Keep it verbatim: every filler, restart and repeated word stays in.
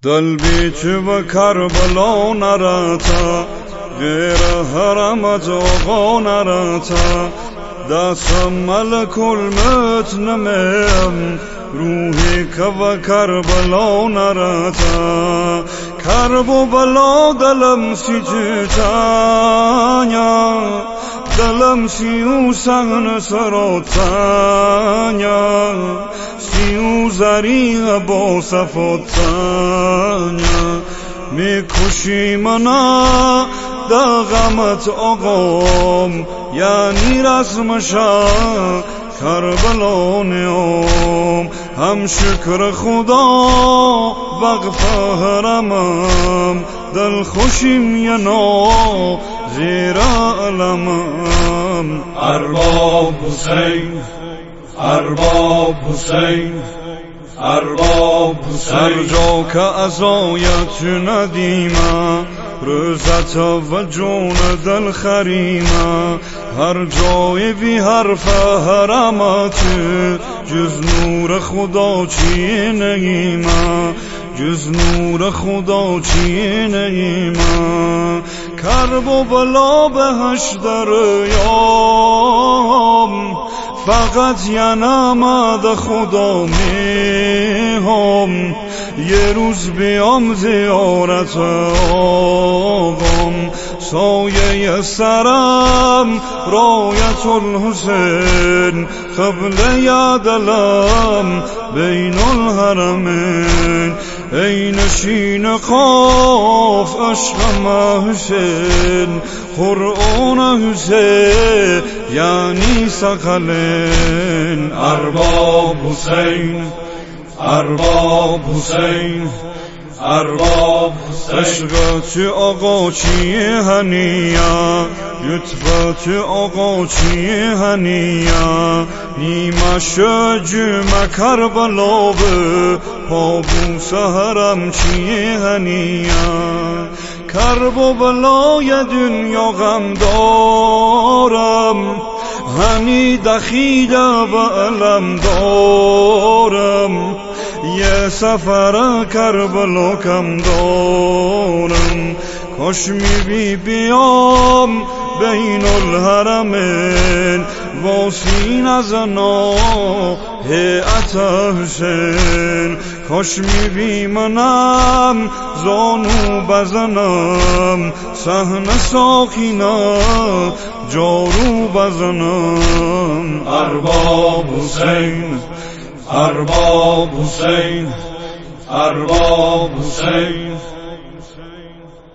دل بیچ و کربلا نرتا غیر حرمت آقا نرتا دست ملک الموت نمیم روحی که و کربلا نرتا کرب و بلا دلم سی جتانیا دلم سیو سغن سراتانیا سیو زریغ با صفاتانیا میکشی منا دا غمت آقام یعنی رسمشا کربلا نیام هم شکر خدا وقف حرمم دل خوشیم ینا زیر علمم ارباب حسین ارباب حسین ارباب حسین هر جا که ازایت ندیمه روزت و جون دل خریمه هر جای بی حرف حرمت جز نور خدا چی نیمه جز نور خدا چی نیمه کرب و بلا بهش دریام فقط یه نمد خدا میهم یه روز بیام زیارت آقام سایه سرم رایت الحسین قبله دلم بین الحرمین ای نشین قاف عشق حسین قرآن حسین یعنی سقلین ارباب حسین ارباب حسین ارباب حسین عشقت آقا چی هنیا لطفت آقا چی هنیا نیمه شجم کربلا به پابوس حرم چی هنیا کرب و بلای دنیا غم دارم هنی دخیده و علم دارم یه سفر کربلا کم دارم کاش می بیام بین الحرمین واسین از هیئت حسین کاش می بیمنم زانو بزنم صحن ساکینه جارو بزنم ارباب حسین ارباب حسین ارباب حسین